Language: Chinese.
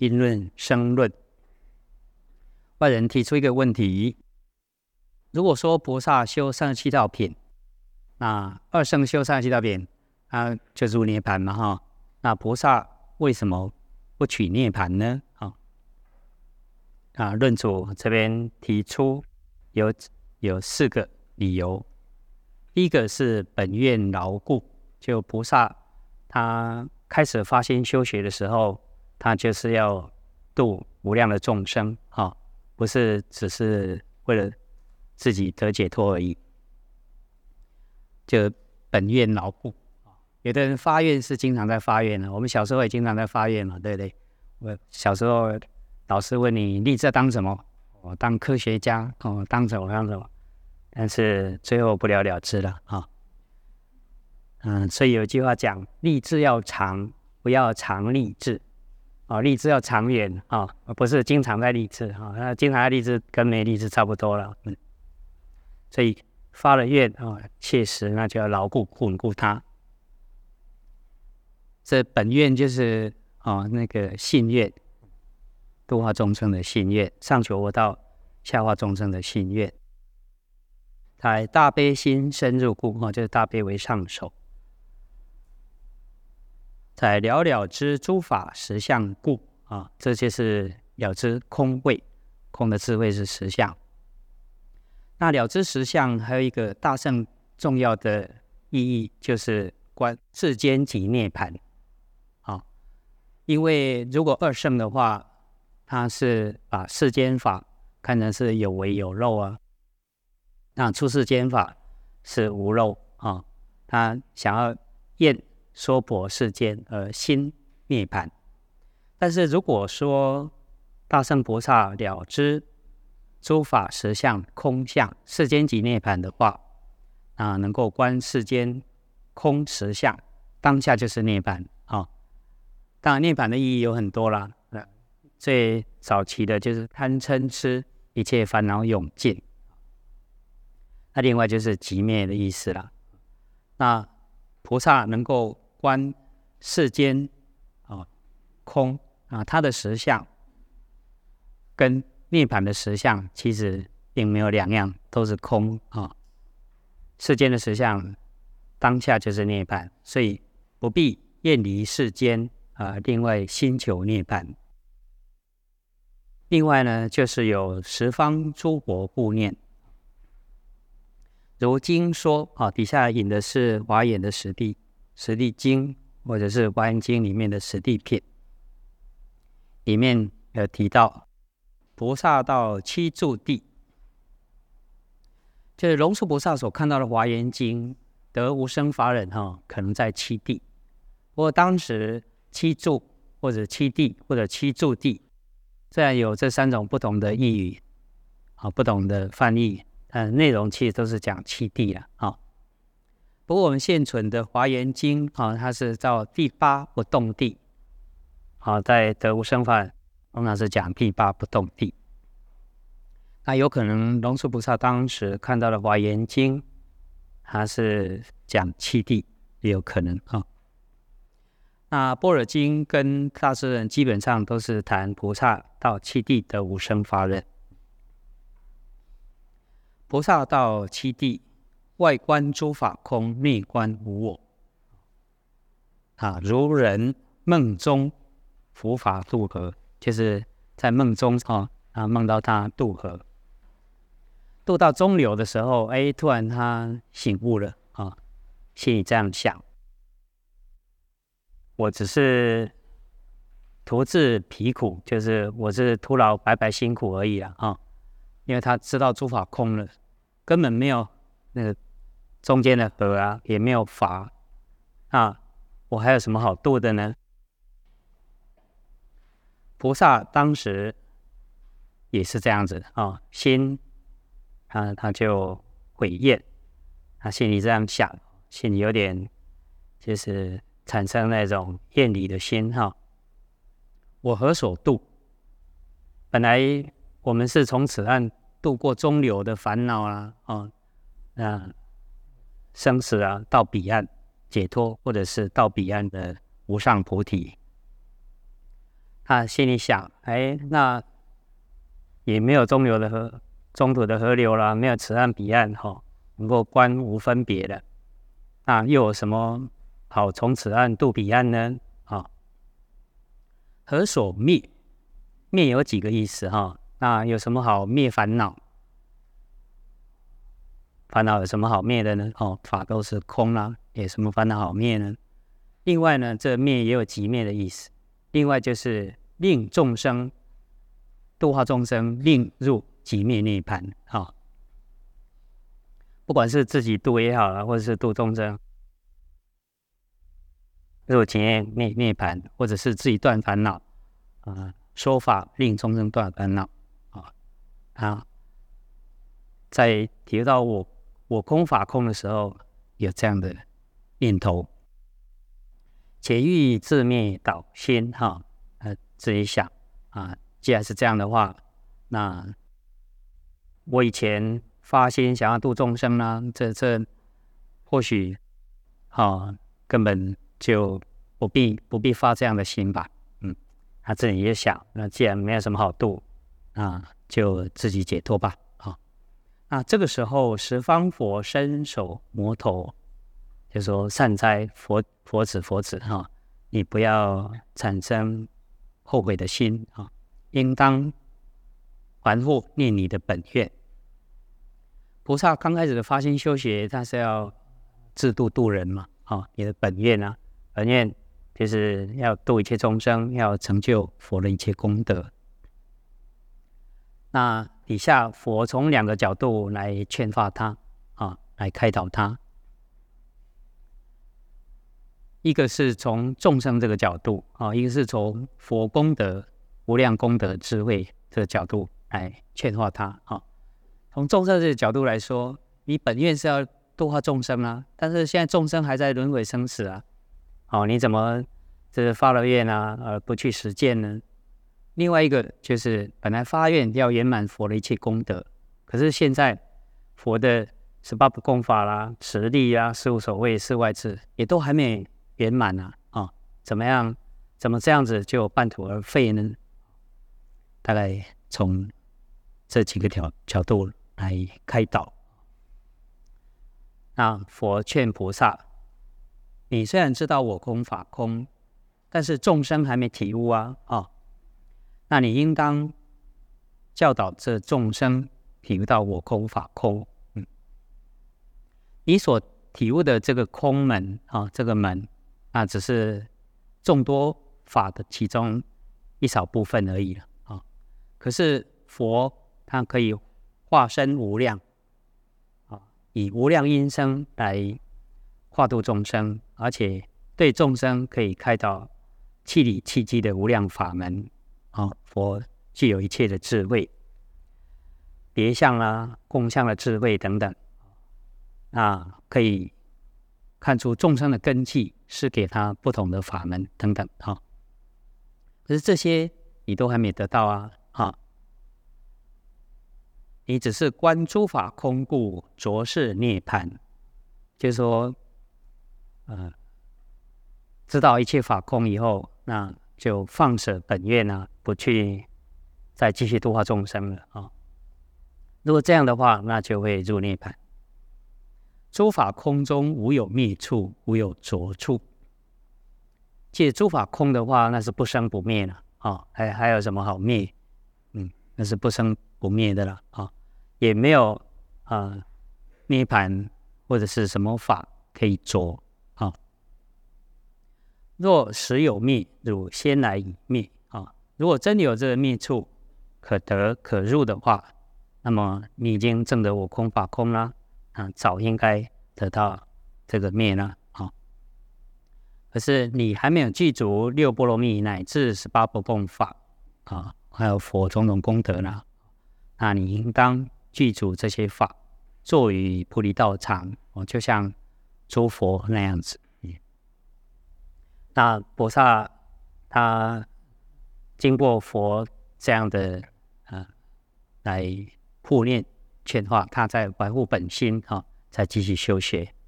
因论生论。外人提出一个问题，如果说菩萨修37道品，那二圣修37道品，就入涅槃嘛那菩萨为什么不取涅槃呢？论主这边提出有4个理由。第一个是本愿牢固，就菩萨他开始发心修学的时候，他就是要度无量的众生不是只是为了自己得解脱而已，就本愿牢固。有的人发愿是经常在发愿我们小时候也经常在发愿嘛，对不对？我小时候老师问你立志当什么？当科学家当什么？但是最后不了了之了所以有句话讲，立志要长，不要常立志立志要长远不是经常在立志经常在立志跟没立志差不多了所以发了愿切实那就要牢固稳固它。这本愿就是那个信愿，度化众生的信愿，上求佛道下化众生的信愿。在大悲心深入固就是大悲为上首。在了了知诸法实相故这就是了知空慧，空的智慧是实相。那了知实相还有一个大圣重要的意义，就是观世间即涅槃因为如果二圣的话，他是把世间法看成是有为有漏那出世间法是无漏他想要验说破世间而心涅槃。但是如果说大圣菩萨了知诸法实相空相世间即涅槃的话能够观世间空实相，当下就是涅槃当然涅槃的意义有很多啦，最早期的就是贪嗔痴一切烦恼永尽，那另外就是寂灭的意思啦。那菩萨能够观世间空它的实相跟涅槃的实相其实并没有两样，都是空世间的实相当下就是涅槃，所以不必厌离世间另外心求涅槃。另外呢，就是有十方诸佛护念，如经说底下引的是华严的实地经，或者是华严经里面的实地品，里面有提到菩萨到七住地，就是龙树菩萨所看到的华严经得无生法忍可能在七地。不过当时七住或者七地或者七住地，虽然有这3种不同的译语不同的翻译，内容其实都是讲七地了不过我们现存的华严经它是到第8不动地在得无生法忍通常是讲第8不动地。那有可能龙树菩萨当时看到的华严经它是讲七地，也有可能那般若经跟大师人基本上都是谈菩萨到七地得无生法忍。菩萨到七地，外观诸法空，内观无我如人梦中伏法渡河，就是在梦中梦到他渡河，渡到中流的时候突然他醒悟了心里这样想，我只是徒自疲苦，就是我是徒劳白白辛苦而已因为他知道诸法空了，根本没有那个中间的河也没有法我还有什么好渡的呢？菩萨当时也是这样子心他就悔厌，他心里这样想，心里有点就是产生那种厌离的心我何所渡？本来我们是从此岸渡过中流的烦恼生死到彼岸解脱，或者是到彼岸的无上菩提。 他心里想，那也没有中途的河流啦，没有此岸彼岸能够观无分别的，那又有什么好从此岸渡彼岸呢？何所灭？灭有几个意思那有什么好灭烦恼？烦恼有什么好灭的呢？法都是空啦，有什么烦恼好灭呢？另外呢，这灭也有极灭的意思。另外就是令众生度化众生，令入极灭涅槃不管是自己度也好啦，或者是度众生入极灭涅槃，或者是自己断烦恼说法令众生断烦恼在提到我空法空的时候，有这样的念头，且欲自灭导心自己想既然是这样的话，那我以前发心想要度众生啦，这或许根本就不必发这样的心吧。他自己也想，那既然没有什么好度，那就自己解脱吧。那这个时候，十方佛伸手摩头，就说善哉佛子你不要产生后悔的心应当还复念你的本愿。菩萨刚开始的发心修学，他是要自度度人嘛你的本愿本愿就是要度一切众生，要成就佛的一切功德。那底下佛从两个角度来劝化他来开导他。一个是从众生这个角度一个是从佛功德无量功德智慧这个角度来劝化他从众生这个角度来说，你本愿是要度化众生但是现在众生还在轮回生死你怎么发了愿而不去实践呢？另外一个就是本来发愿要圆满佛的一切功德，可是现在佛的18部功法啦、持力15守卫、4外智也都还没圆满怎么这样子就半途而废呢？大概从这几个角度来开导。那佛劝菩萨，你虽然知道我空法空，但是众生还没体悟那你应当教导这众生体悟到我空法空。你所体悟的这个空门这个门只是众多法的其中一少部分而已了可是佛他可以化身无量以无量音声来化度众生，而且对众生可以开导气理气机的无量法门佛具有一切的智慧，别相共相的智慧等等可以看出众生的根器，是给他不同的法门等等可是这些你都还没得到你只是观诸法空故，着是涅槃，就是说知道一切法空以后，那就放舍本愿不去再继续度化众生了如果这样的话，那就会入涅槃。诸法空中无有灭处，无有着处。其实诸法空的话，那是不生不灭了还有什么好灭？那是不生不灭的了也没有涅槃或者是什么法可以着若实有灭，汝先来已灭如果真的有这个灭处可得可入的话，那么你已经证得我空法空啦早应该得到这个灭了可是你还没有具足6波罗蜜乃至18部共法还有佛种种功德呢，那你应当具足这些法，坐于菩提道场就像诸佛那样子那菩萨他经过佛这样的来护念劝化，他在维护本心再继续修学